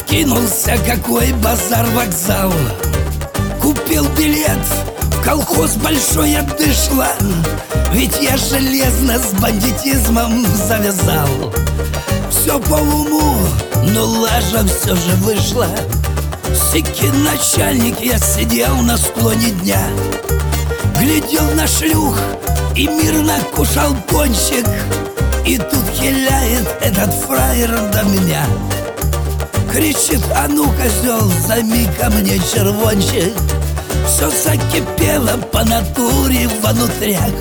Скинулся, какой базар-вокзал. Купил билет в колхоз большой отдышла. Ведь я железно с бандитизмом завязал. Все по уму, но лажа все же вышла. Сикий начальник, я сидел на склоне дня, глядел на шлюх и мирно кушал пончик. И тут хиляет этот фраер до меня, кричит: а ну, козел, займи ко мне червончик. Все закипело по натуре внутрях,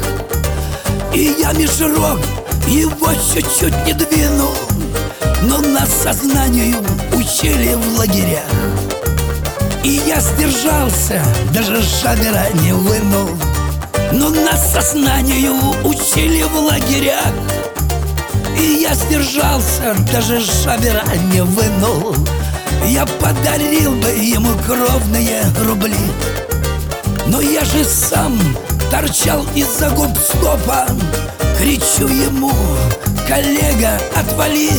и я меж рог его чуть-чуть не двинул. Но нас сознанию учили в лагерях, и я сдержался, даже шабера не вынул. Но нас сознанию учили в лагерях, и я сдержался, даже шабера не вынул. Я подарил бы ему кровные рубли, но я же сам торчал из-за гоп-стопа. Кричу ему: коллега, отвали,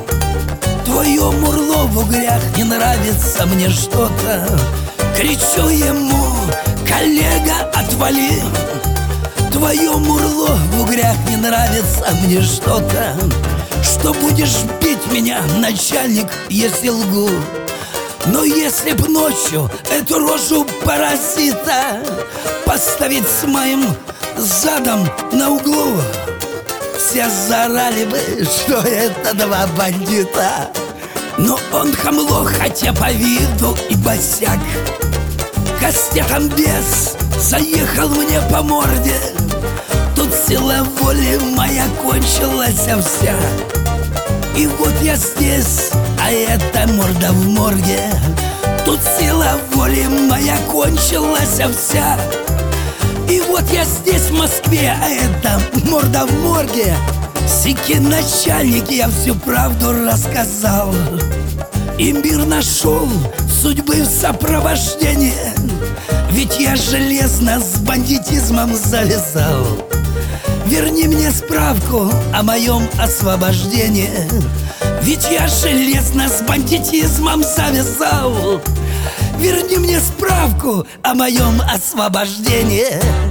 твое мурло в угрях не нравится мне что-то. Кричу ему: коллега, отвали, твое мурло в угрях не нравится мне что-то. Что будешь бить меня, начальник, если лгу? Но если б ночью эту рожу паразита поставить с моим задом на углу, все заорали бы, что это два бандита. Но он хамло, хотя по виду и босяк, кастетом без заехал мне по морде. Тут сила воли моя кончилась вся. И вот я здесь, а это морда в морге. Тут сила воли моя кончилась вся. И вот я здесь, в Москве, а это морда в морге. Сикий начальник, я всю правду рассказал. И мир нашел судьбы в сопровождении, ведь я железно с бандитизмом завязал. Верни мне справку о моем освобождении, ведь я железно с бандитизмом завязал. Верни мне справку о моем освобождении.